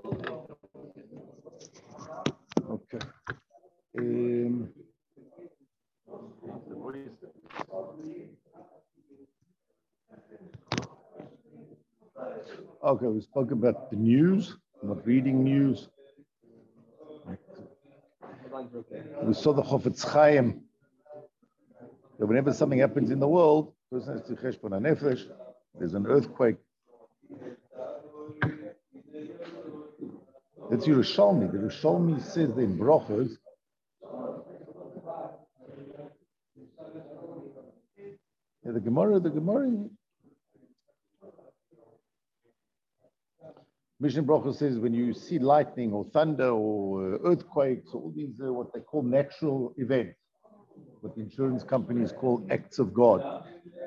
Okay. Okay, we spoke about the news, not reading news. We saw the Chofetz Chaim. That whenever something happens in the world, person has to cheshbon hanefesh. There's an earthquake. That's Yerushalmi. The Yerushalmi says in Brochos. Yeah, the Gemara. Mishnah Brochos says when you see lightning or thunder or earthquakes, all these what they call natural events, what the insurance companies call acts of God.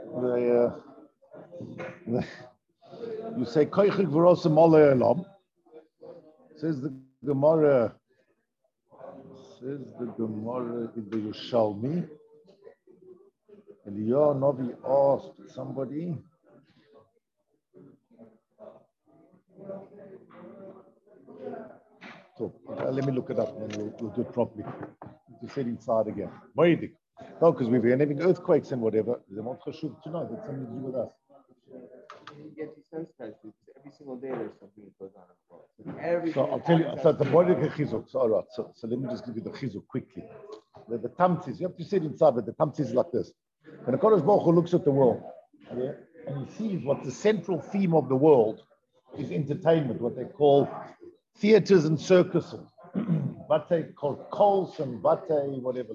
You say Koichel V'Rosa Malay Elam. Says the Gemara in the Yerushalmi. And the Novi asked somebody. So let me look it up and then we'll do it properly. To sit inside again. No, because we've been having earthquakes and whatever. They're not chashuv to know. That's something to do with us. You get desensitized because every single day there's something that goes on in the world. So I'll tell you. So the Moedek chizuk. So all right. So let me just give you the chizuk quickly. The tamtzis. You have to sit inside, but the tamtzis is like this. When the Kodesh Baruch Hu looks at the world, yeah, and he sees what the central theme of the world is entertainment, what they call theaters and circuses. Bate called Kols and Bate, whatever,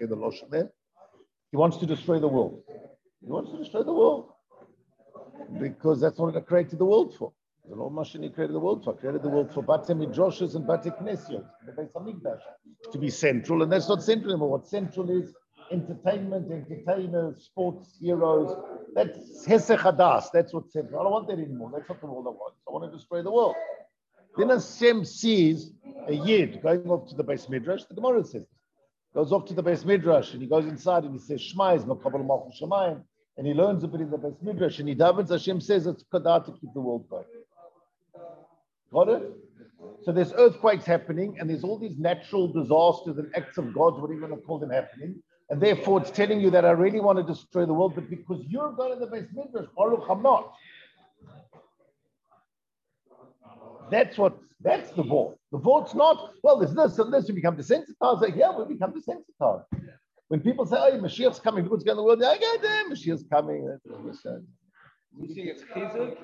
he wants to destroy the world. He wants to destroy the world. Because that's what he created the world for. The Lord Mashani created the world for. Created the world for Bate Midrashos and Bate Knesiot, the Beis Hamikdash, to be central. And that's not central anymore. What central is entertainment, entertainers, sports, heroes. That's Hesech Hadas. That's what's central. I don't want that anymore. That's not the world I want. I want to destroy the world. Then Hashem sees a Yid going off to the Beis Midrash. The Gemara says, goes off to the Beis Midrash and he goes inside and he says, Shema is Makabal Malchus Shemayim. And he learns a bit in the Beis Midrash and he davens. Hashem says it's Kadah to keep the world going. Got it? So there's earthquakes happening and there's all these natural disasters and acts of God, whatever you want to call them, happening. And therefore it's telling you that I really want to destroy the world, but because you're going to the Beis Midrash, Baruch, I'm not. That's the vote. The vote's not, well, there's this and this, we become desensitized. Like, yeah, we become desensitized. When people say, oh, Mashiach's coming, look what's going on in the world, I get there, Mashiach's coming. That's what we say. You think it's chizuk?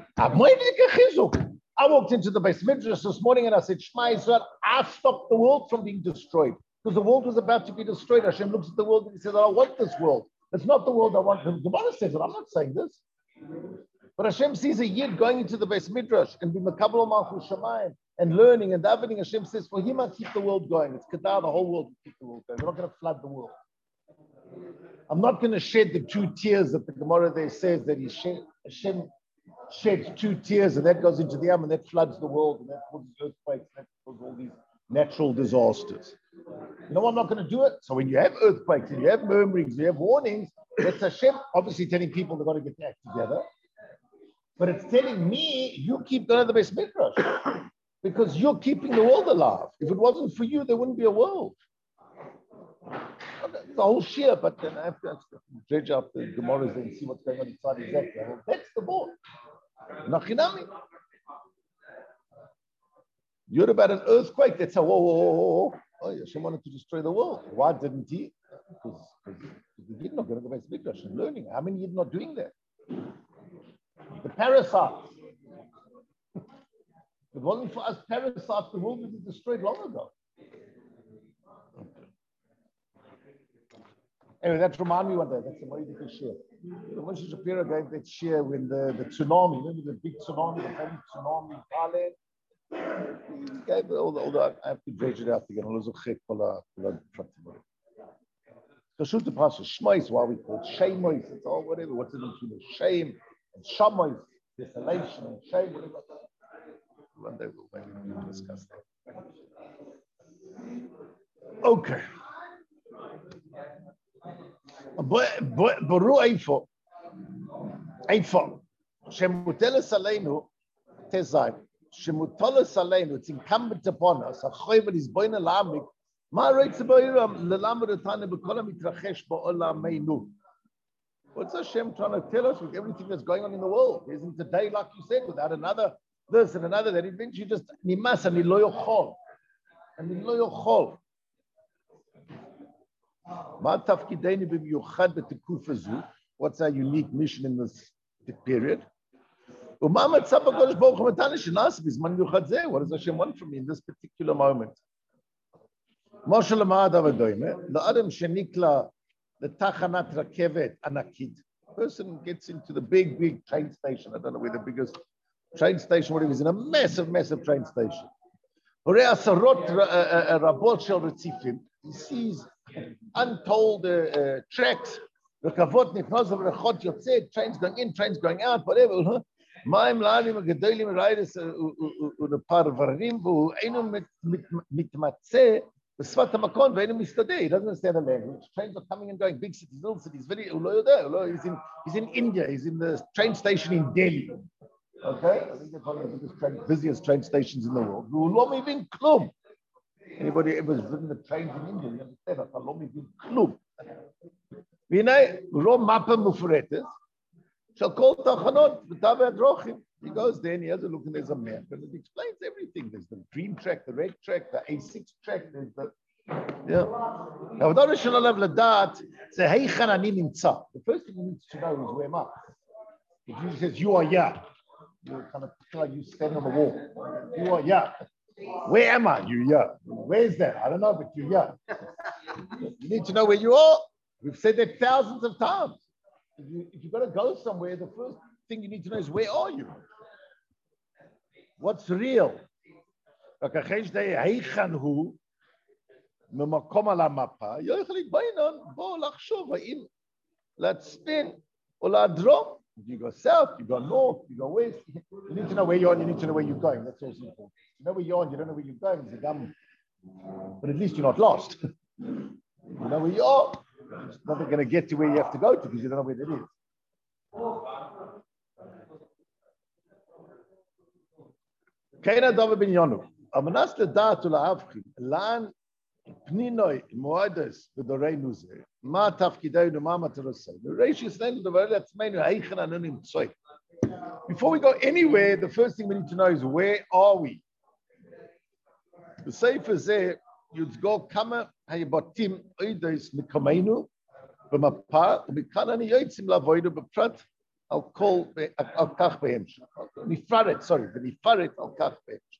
I walked into the Beis Midrash this morning and I said, Shema Yisrael, I stopped the world from being destroyed. Because the world was about to be destroyed. Hashem looks at the world and he says, I don't want this world. It's not the world I want. The Gemara says it. I'm not saying this. But Hashem sees a Yid going into the Beis Midrash and be Makabel Malchus Shemayim and learning and davening. Hashem says, for him, I keep the world going. It's Kedah, the whole world will keep the world going. We're not going to flood the world. I'm not going to shed the 2 tears that the Gemara there says that Hashem sheds 2 tears and that goes into the Yam and that floods the world and that causes earthquakes and that causes all these natural disasters. You know, I'm not going to do it. So when you have earthquakes and you have murmurings, you have warnings, that's Hashem obviously telling people they've got to get their act together. But it's telling me, you keep going to the Beis Midrash because you're keeping the world alive. If it wasn't for you, there wouldn't be a world. The whole share, but then I have to dredge up the Gemaras and see what's going on inside exactly. Well, that's the board. Nachinami. You heard about an earthquake. That's a whoa. Oh, Hashem wanted to destroy the world. Why didn't he? Because the Yid not going to the Beis Midrash and learning. How many Yid not doing that? The parasites. If it wasn't for us parasites, the world would be destroyed long ago. Anyway, that reminds me one day. That's a very big share. The Moshe Shapiro gave that share when the tsunami, remember the big tsunami, the famous tsunami in Thailand? He gave all the I have to dredge it out again. Kashut the Pasha, Shmois, why we call it Shemois, it's all whatever. What's the difference between shame and Shamois, desolation and shame, whatever. One day we'll discuss that. Okay. Baru Eifo. Shem Muteles Aleinu Tezayin. Shemutolas aleinu, it's incumbent upon us. Achoyvel is boina lamik. Ma reitze boiram lelamud etane b'kol hamitrachesh ba'olameinu. What's Hashem trying to tell us with everything that's going on in the world? Isn't the day, like you said, without another this and another, that eventually just nimas and lo yochol. And lo yochol. Ma tafkideinu b'miyuchad b'tekufa zu. What's our unique mission in this period? What does Hashem want from me in this particular moment? Person gets into the big train station. I don't know where the biggest train station, whatever, is in a massive train station. He sees untold tracks. Trains going in, trains going out, whatever. מים לעלים הגדולים ראידס ולפרברים והוא אינו מתמצא בשפת המקום ואינו מסתדר. He doesn't understand the language. Trains are coming and going, big cities, little cities, הוא לא יודע, he's in India, he's in the train station in Delhi. Okay? I think that's one of the busiest train stations in the world. והוא לא מבין כלום. Anybody ever driven the trains in India, you understand, אתה לא מבין כלום. והנה, רוב מפה מופרטת, shall call Tachanot, he goes there and he has a look and there's a map and it explains everything. There's the green track, the red track, the A6 track, there's the Now the first thing he needs to know is where am I? If he says you are here, you're kind of like you stand on the wall. You are here. Where am I? You here. Where's that? I don't know, but you're here. You need to know where you are. We've said that thousands of times. If you've got to go somewhere, the first thing you need to know is where are you? What's real? Let's spin. You go south, you go north, you go west. You need to know where you're on, you need to know where you're going. That's also important. You know where you're on, you don't know where you're going. It's a dumb, but at least you're not lost. You know where you are. It's not going to get to where you have to go to because you don't know where that is. Keina David ben Yonu. Amanas ledat ulahavchi lan pninoi moedes v'dorei nuzer ma tafkidei ma matarosei. The ratio is then the word that's made heichen anonim tzoi. Before we go anywhere, the first thing we need to know is where are we? The sefer zeh you'd go kama hayabatim oides mikameinu b'mapa u'mikanani yotzim lavoidu b'prat al kol al kach behemsh. Nifaret, sorry, v'nifaret al kach behemsh.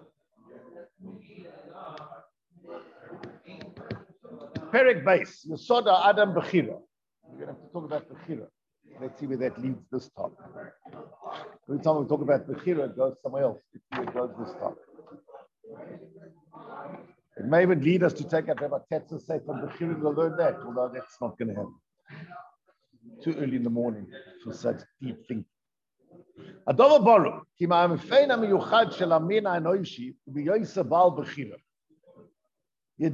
Perek base, Yesoda Adam Bechira. We're going to have to talk about Bechira. Let's see where that leads this time. Every time we talk about Bechira, it goes somewhere else. Let's see where it goes this time. It may even lead us to take up Rabbi Tetzer say from Bechira to learn that, although that's not going to happen. Too early in the morning for such deep thinking. Adova Baruch, ki ma'amifein ha'miyuchad shel amin ha'anoishi, u'biyoysa ba'al Bechira. The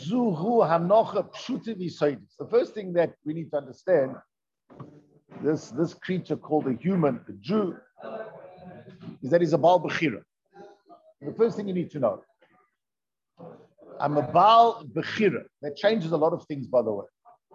first thing that we need to understand, this creature called a human, a Jew, is that he's a Baal Bechira. The first thing you need to know. I'm a Baal Bechira. That changes a lot of things, by the way.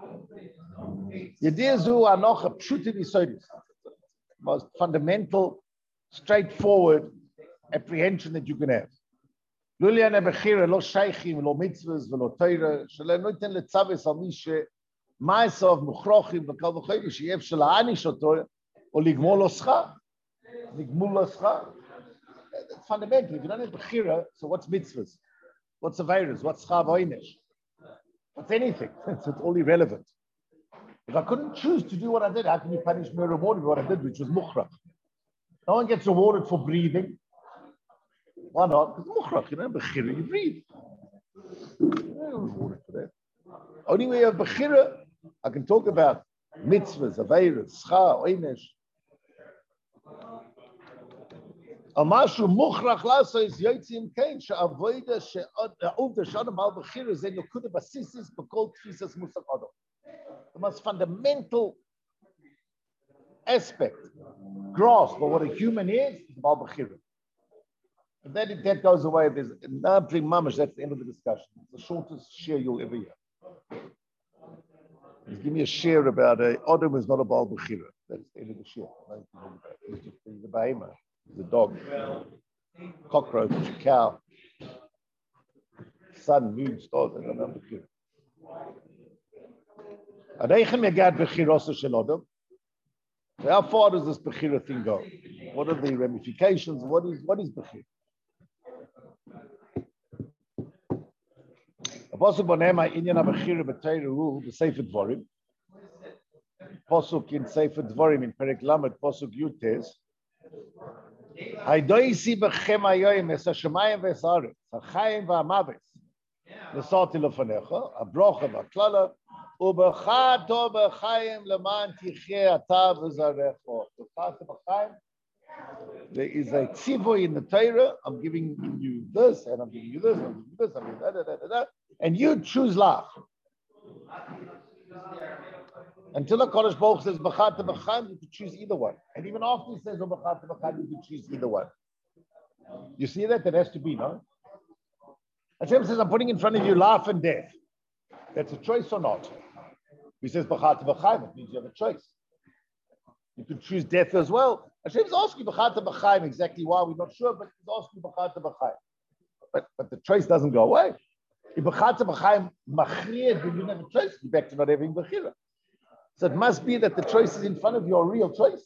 Most fundamental, straightforward apprehension that you can have. Lulian Bechira, lo shaychim, lo mitzvahs, lo Torah, shelo noten letzaves al mi she'ma'asav muchrochim v'kal v'choyim she'yev shela'anish oto or ligmol lo schar. Ligmol lo schar. That's fundamental. If you don't have Bechira, so what's mitzvahs? What's averos? What's schar v'oinesh? What's anything? So it's all irrelevant. If I couldn't choose to do what I did, how can you punish me or reward me for what I did, which was mukhrach? No one gets rewarded for breathing. Why not? Because mukhrach, you know, Bechira, you breathe. Only way you have Bechira, I can talk about mitzvahs, averos, schar, oinesh. Amashu mukhrach laso is yotzim kain she'avoida she'ovda shadam al Bechira ze nokuda basisis b'kol tfisas musaf adam. The most fundamental aspect, grasp of what a human is the Baal Bechira. And then if that goes away, there's nothing mamash. That's the end of the discussion. It's the shortest share you'll ever hear. Just give me a share about a Adam is not a Baal Bechira. That's the end of the share. He's a behemoth. He's a dog, cockroach, a cow, sun, moon, stars. I don't know Bechira. How far does this Bechira thing go? What are the ramifications? What is Bechira? Pasuk b'neima inyan ha'bechira b'teiru b'sefer dvarim. Pasuk in Sefer Dvarim in Perek Lamed Pasuk Yutes. Haydoisi b'chem hayoyim es hashemayim v'es haaretz ha'chayim v'hamavet nesati lefanecha habrocha v'klala ubechato b'chayim leman tichye ata v'zarecho. Ubechato b'chayim. There is a tzivoy in the Torah. I'm giving you this, and I'm giving you this, and I'm giving you this, I'm giving that, and you choose lach. Until the Kodesh Baruch says b'chata b'chaim, you can choose either one. And even after he says b'chata b'chaim, you can choose either one. You see that? That has to be, no? Hashem says, I'm putting in front of you life and death. That's a choice or not? He says b'chata b'chaim, it means you have a choice. You can choose death as well. Hashem's asking b'chata b'chaim, exactly why, we're not sure, but he's asking b'chata b'chaim. But the choice doesn't go away. If b'chata b'chaim machried, then you have a choice. You're back to not having b'chira. So it must be that the choice is in front of your real choice.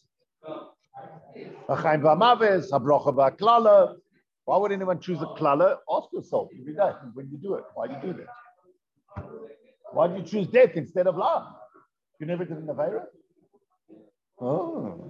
B'chaim v'amaves, habrocha v'aklala. Why would anyone choose a klala? Ask yourself every day when you do it. Why do you do that? Why do you choose death instead of life? You never did an Aveira? Oh.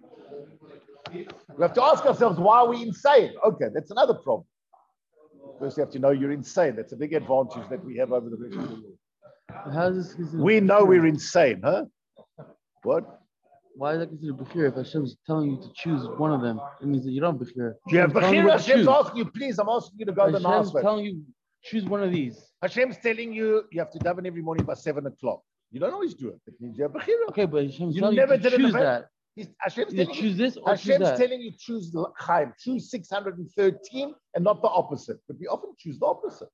We have to ask ourselves, why are we insane? Okay, that's another problem. First, you have to know you're insane. That's a big advantage that we have over the rest of the world. How is this We know we're insane, huh? What? Why is that considered Bechira? If Hashem's telling you to choose one of them, it means that you don't Bechira. Do you have Bechira? Hashem's asking you, please, I'm asking you to go the nice way. Hashem's telling you, choose one of these. Hashem's telling you, you have to daven every morning by 7 o'clock. You don't always do it. That means you have Bechira. Okay, but Hashem's you telling never you to choose that. Hashem's Either choose this or Hashem's choose that. telling you choose Chaim, choose 613 and not the opposite. But we often choose the opposite.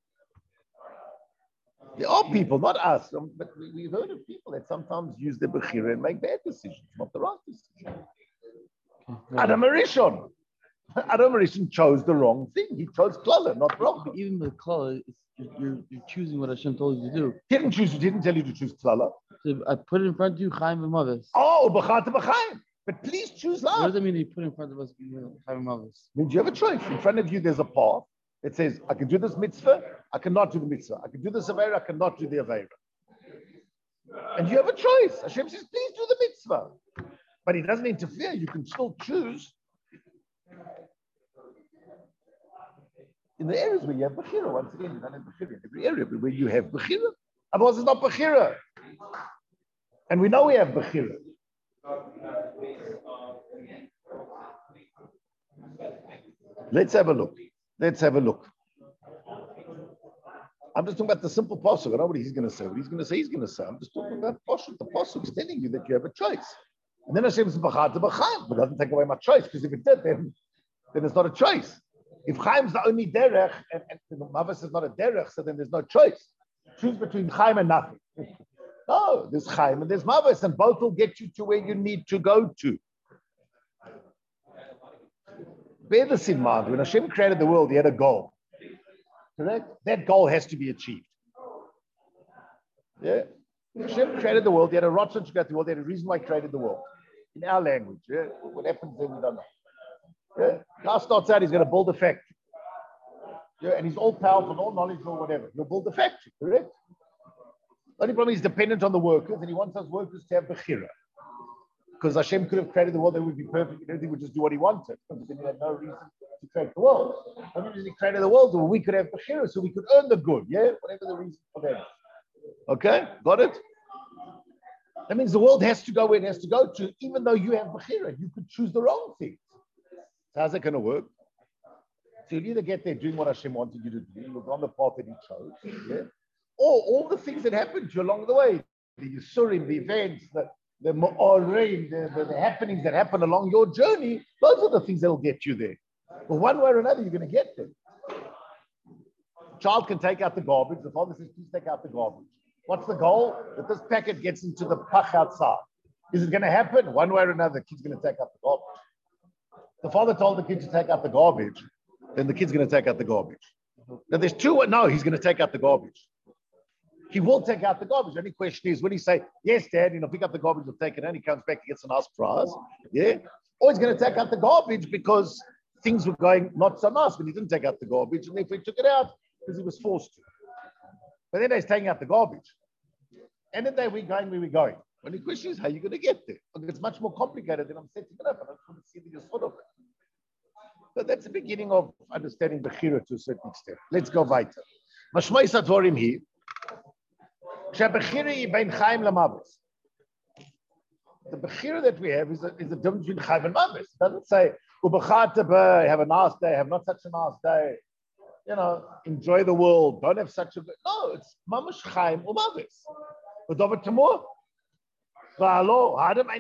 There are people, not us, but we've heard of people that sometimes use their Bechira and make bad decisions, not the right decision. Adam Arishon. Adam Arishon chose the wrong thing. He chose Klala, not Brocha. Even with Klala, you're choosing what Hashem told you to do. He didn't tell you to choose Klala. So I put it in front of you, Chaim and Mavis. Oh, B'chata b'chaim. But please choose love. What does that mean? He put in front of us, Chaim and Mavis. Means you have a choice. In front of you, there's a path. It says, I can do this mitzvah, I cannot do the mitzvah. I can do this Aveira, I cannot do the Aveira. And you have a choice. Hashem says, please do the mitzvah. But he doesn't interfere. You can still choose in the areas where you have Bechira. Once again, you don't have Bechira in every area, but where you have Bechira. Otherwise, it's not Bechira. And we know we have Bechira. Let's have a look. I'm just talking about the simple pasuk. I don't know what he's going to say. What he's going to say, he's going to say. I'm just talking about pasuk. The pasuk is telling you that you have a choice. And then Hashem says, "B'chata b'chaim," but it doesn't take away my choice, because if it did, then it's not a choice. If Chaim's the only derech, and Mavis is not a derech, so then there's no choice. Choose between Chaim and nothing. No, there's Chaim and there's Mavis, and both will get you to where you need to go to. Bear this in mind. When Hashem created the world, he had a goal. Correct? That goal has to be achieved. Yeah? When Hashem created the world, he had a rotzen to create the world, he had a reason why he created the world. In our language. Yeah? What happens then, we don't know. Yeah? Guy starts out, he's going to build a factory. Yeah? And he's all powerful, all knowledgeable, whatever. He'll build a factory, correct? The only problem is dependent on the workers, and he wants those workers to have Bechira. Because Hashem could have created the world, that would be perfect, and everything would just do what he wanted. Because then he had no reason to create the world. The only reason he created the world, well, we could have Bechira, so we could earn the good, yeah? Whatever the reason for that. Okay? Got it? That means the world has to go where it has to go to, even though you have Bechira. You could choose the wrong things. So how's that going to work? So you'll either get there doing what Hashem wanted you to do, you'll go on the path that he chose, yeah? Or all the things that happened to you along the way, the Yisurim, the events, the Ma'orim, the happenings that happen along your journey, those are the things that will get you there. But one way or another, you're going to get there. Child can take out the garbage. The father says, please take out the garbage. What's the goal? That this packet gets into the pach outside. Is it going to happen? One way or another, the kid's going to take out the garbage. The father told the kid to take out the garbage, then the kid's going to take out the garbage. Now there's two. No, he's going to take out the garbage. He will take out the garbage. The only question is, when he say, yes, Dad, pick up the garbage, we'll take it in, he comes back, he gets a nice prize. Yeah. Or he's going to take out the garbage because things were going not so nice when he didn't take out the garbage, and therefore he took it out because he was forced to. But then he's taking out the garbage. And then we're going where we're going. The only question is, how are you going to get there? It's much more complicated than I'm setting it up. I don't want to see the sort of it. But that's the beginning of understanding Bechira to a certain extent. Let's go weiter. Mashmai Satvorim here. The Bechira that we have is the difference between Chaim and Mavis. It doesn't say, have a nice day, have not such a nice day. Enjoy the world, don't have such a good. No, it's Mamash Chaim or Mavis. But over tomorrow, because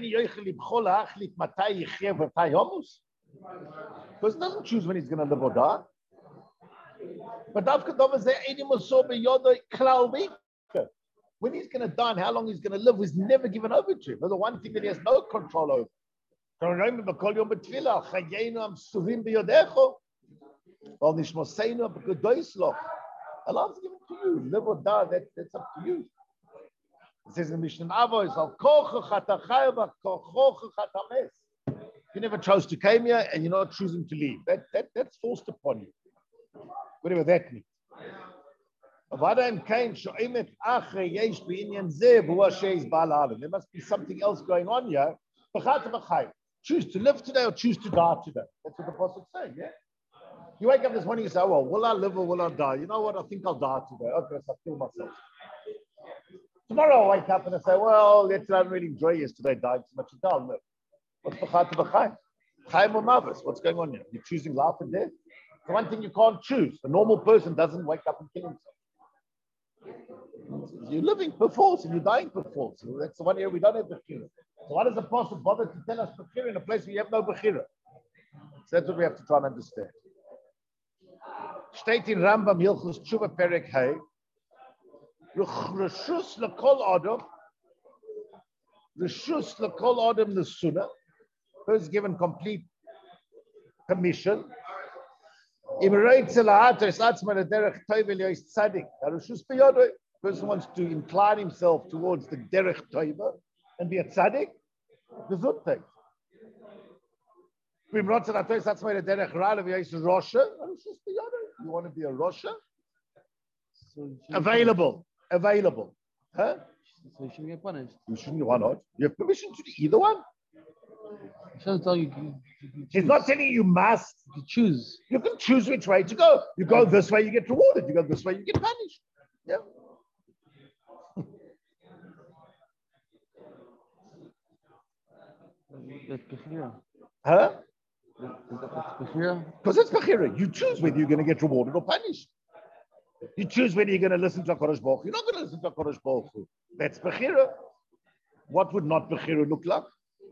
he doesn't choose when he's going to live or die. But when he's going to die and how long he's going to live is never given over to him. That's the one thing that he has no control over. Allah's given to you. Live or die, that's up to you. It says in Mishnah Avos, you never chose to come here and you're not choosing to leave. That's forced upon you. Whatever that means. There must be something else going on here. Choose to live today or choose to die today. That's what the Apostle is saying, yeah? You wake up this morning and say, well, will I live or will I die? You know what? I think I'll die today. Okay, so I'll kill myself. Tomorrow I'll wake up and I say, well, I didn't really enjoy yesterday, dying too much. I'll live. What's B'chai to B'chai? Chaim or Mavis? What's going on here? You're choosing life and death? The one thing you can't choose. A normal person doesn't wake up and kill himself. You're living per force and you're dying per force. So that's the one area we don't have Bechira. So why does the Apostle bother to tell us Bechira in a place where you have no Bechira? So that's what we have to try and understand. Steht in Rambam Hilchos Tshuva Perek Hey, Reshus L'Kol Adam, Reshus L'Kol Adam L'Sunnah, who's given complete permission. Person wants to incline himself towards the derech toiva and be a tzaddik, gesundheit. You want to be a Rosha? Available. Huh? So you shouldn't get punished. You shouldn't. Why not? You have permission to do either one. He doesn't tell you. He's not telling you must. You choose. You can choose which way to go. You go this way, you get rewarded. You go this way, you get punished. Yeah. That's Bechira. Huh? That's Bechira? Because it's Bechira. You choose whether you're going to get rewarded or punished. You choose whether you're going to listen to HaKadosh Baruch Hu. You're not going to listen to HaKadosh Baruch Hu. That's Bechira. What would not Bechira look like?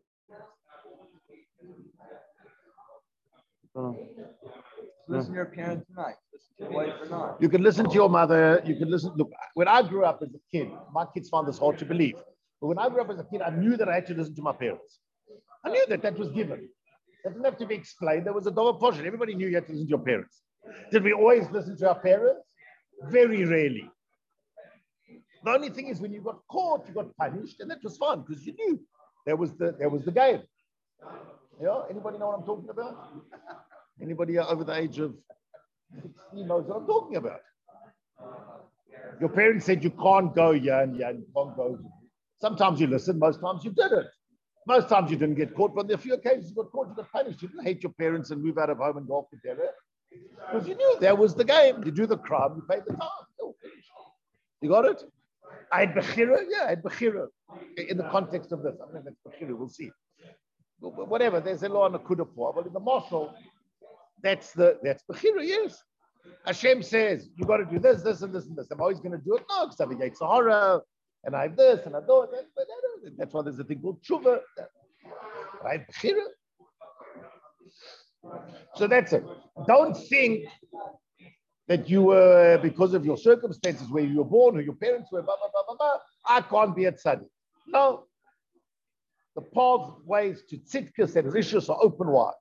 Listen to your parents tonight. Listen to your wife or not. You can listen to your mother. You can listen. Look, when I grew up as a kid, my kids found this hard to believe. But when I grew up as a kid, I knew that I had to listen to my parents. I knew that was given. That didn't have to be explained. There was a double portion. Everybody knew you had to listen to your parents. Did we always listen to our parents? Very rarely. The only thing is when you got caught, you got punished, and that was fun because you knew there was the game. Yeah, anybody know what I'm talking about? Anybody over the age of 16 knows what I'm talking about. Your parents said you can't go here and you can't go here. Sometimes you listened, most times you didn't. Most times you didn't get caught, but on a few occasions you got caught, you got punished. You didn't hate your parents and move out of home and go off to Derek. Because you knew that was the game. You do the crime, you pay the time. You got it? I had Bechira? Yeah, I had Bechira. In the context of this. I mean, that's Bechira, we'll see. Whatever, there's a law on the Kudapur. But in the Marshal, that's Bechira, yes. Hashem says, you got to do this, this, and this, and this. I'm always going to do it. No, because I have a Yetzer Hara, and I have this, and I do it. That's why there's a thing called Tshuva. I have Bechira. So that's it. Don't think that you were, because of your circumstances, where you were born, who your parents were, blah, blah, blah, blah, blah, I can't be a tzaddik. No. The pathways to tzidkus and rishus are open wide.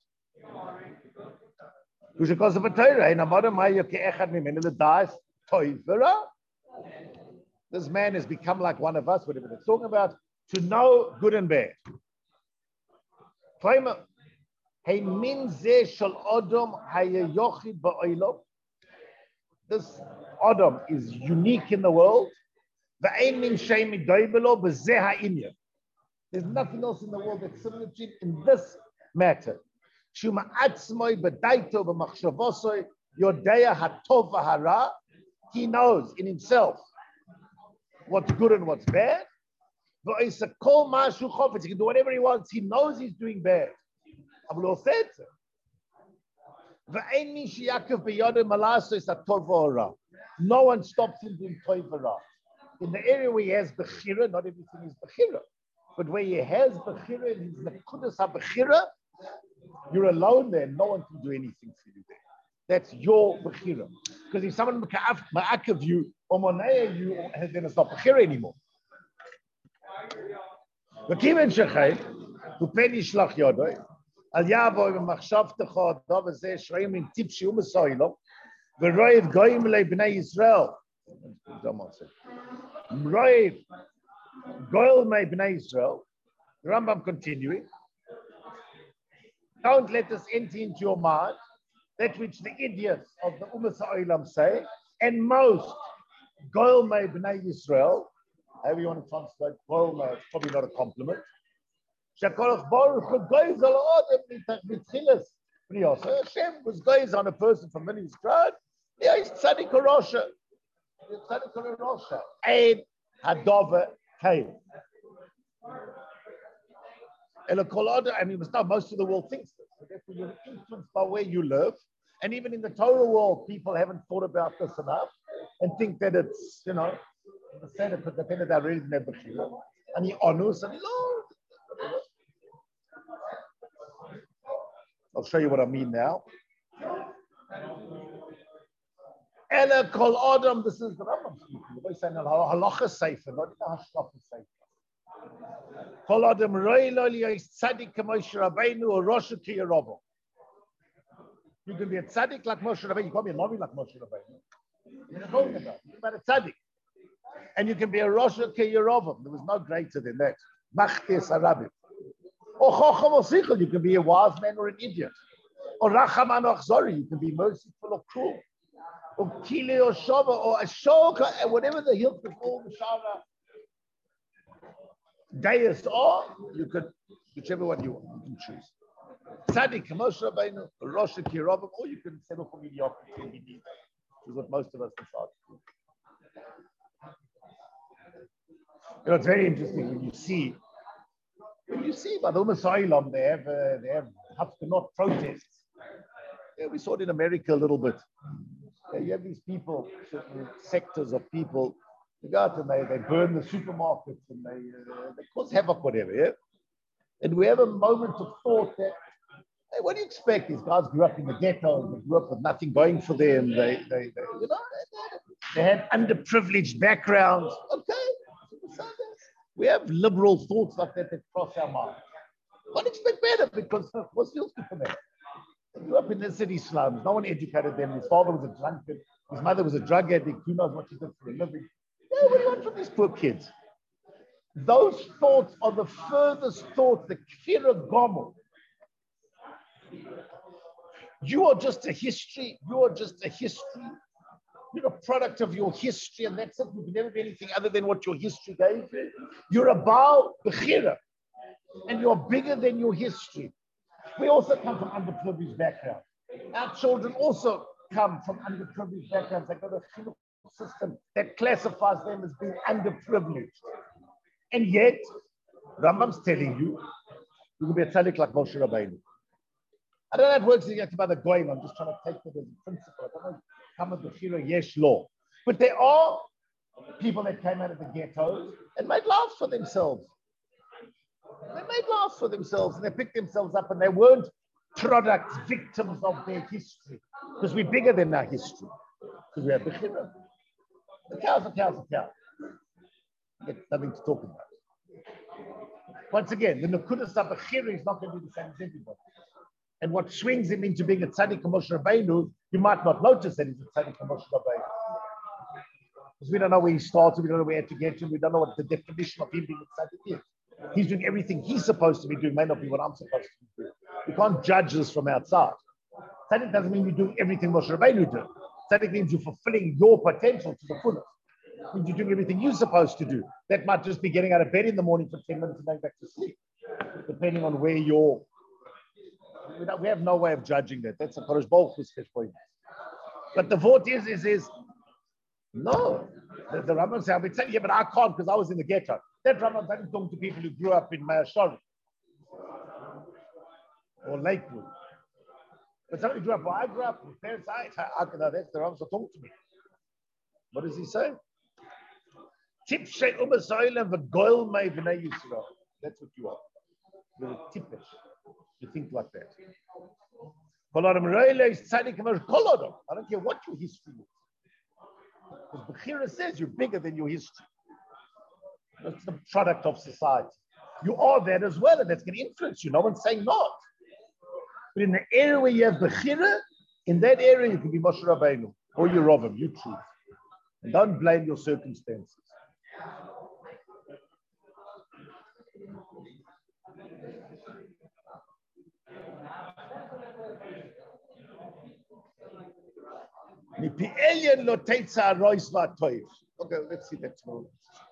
Because of a Torah, this man has become like one of us, whatever they're talking about, to know good and bad. This Adam is unique in the world. There's nothing else in the world that's similar to it in this matter. He knows in himself what's good and what's bad. He can do whatever he wants. He knows he's doing bad. No one stops him doing tov. In the area where he has bechira, not everything is bechira. But where he has bechira and he's the kudas ha-bechira, you're alone there. No one can do anything for you there. That's your bechira. Because if someone ma'akav you or monea you, then it's not bechira anymore. V'kiven shechay, u'pen yishlach yodoi, al yavo v'machshavtecha adav hazeh shreim in tipshi u'mesoilo, v'roiv goyim lei b'nei Yisrael. Roiv goyim lei b'nei Yisrael. The Rambam continuing. Don't let this enter into your mind that which the idiots of the Ummah Ha'olam say, and most goyim lei b'nei Yisrael. However you want to translate, well, it's probably not a compliment. Hashem was goes on a person from many tribe. Yeah, he's tzaddik Rosha. Tzaddik Rosha. And Hadova came. And most of the world thinks this. So therefore, you're influenced by where you live. And even in the Torah world, people haven't thought about this enough and think that it's, the Seder could depend on that reason never and he honors and he loves. I'll show you what I mean now. Ela kol adam, this is the Rambam speaking. We're saying halacha sefer, not the hashkafa sefer. Kol adam roi lo liyos tzaddik Moshe Rabbeinu or Rosh Hashanah. You can be a tzaddik like Moshe Rabbeinu. You can't be a navi like Moshe Rabbeinu. You're talking about a tzaddik. And you can be a Rosh Hashanah. There was no greater than that. Machtes Arabim. Or Chocham or Sichel, you can be a wise man or an idiot. Or Rachaman or Achzori, you can be merciful or cruel. Or Kili or Shova, or Ashoka, and whatever the hilt of all the Shara Deis are, you could, whichever one you want, you can choose. Tzaddik, Moshe Rabbeinu, Rosh Hashanah, or you can settle for mediocrity and be which is what most of us decide to do. It's very interesting when you see by the Ummah Ha'olam, they have Hafganot protests. Yeah, we saw it in America a little bit. You have these people, certain sectors of people, they go out and they burn the supermarkets and they cause havoc, whatever. Yeah? And we have a moment of thought that, hey, what do you expect? These guys grew up in the ghetto, they grew up with nothing going for them. They had underprivileged backgrounds. Okay. We have liberal thoughts like that cross our mind. Don't expect better because what's feels good for them? They grew up in the city slums. No one educated them. His father was a drunkard. His mother was a drug addict. Who knows what she did for a living? Yeah, what do you want from these poor kids? Those thoughts are the furthest thoughts, the kfira gomel. You are just a history. You are just a history. You're a product of your history, and that's it. You can never be anything other than what your history gave you. You're a Baal Bechira, and you're bigger than your history. We also come from underprivileged backgrounds. Our children also come from underprivileged backgrounds. They've got a system that classifies them as being underprivileged. And yet, Rambam's telling you, you can be a tzaddik like Moshe Rabbeinu. I don't know if it works exactly by the goyim. I'm just trying to take it as a principle. I don't know. Yesh law. But there are people that came out of the ghettos and made lives for themselves. They made lives for themselves and they picked themselves up and they weren't products, victims of their history. Because we're bigger than our history. Because we have Bechira. The cows are cows are cows. Get nothing to talk about. Once again, the Nakudas of Bechira is not going to be the same as everybody. And what swings him into being a Tzaddik Moshe Rabbeinu, you might not notice that he's a Tzaddik Moshe Rabbeinu. Because we don't know where he started, we don't know where to get to, we don't know what the definition of him being a Tzaddik is. He's doing everything he's supposed to be doing, may not be what I'm supposed to be doing. You can't judge this from outside. Tzaddik doesn't mean you're doing everything Moshe Rabbeinu did. Tzaddik means you're fulfilling your potential to the fullest. It means you're doing everything you're supposed to do. That might just be getting out of bed in the morning for 10 minutes and going back to sleep, depending on where you're. We have no way of judging that. That's a Kodesh Baruch Hu's point. But the vote is no. The Rambam said, I would say, yeah, but I can't because I was in the ghetto. That Rambam doesn't talk to people who grew up in Maya Shari or Lakewood. But somebody grew up where I grew up, with parents, that's the Rambam talk to me. What does he say? Tipshe umasoilem v'goil mei v'nei Yisrael. That's what you are. You're a tippish. You think like that. I don't care what your history is. Because Bechira says you're bigger than your history. That's the product of society. You are that as well, and that's going to influence you. No one's saying not. But in the area where you have Bechira, in that area you can be Moshe Rabbeinu or Yerovim, you choose. And don't blame your circumstances. Okay, let's see that tomorrow.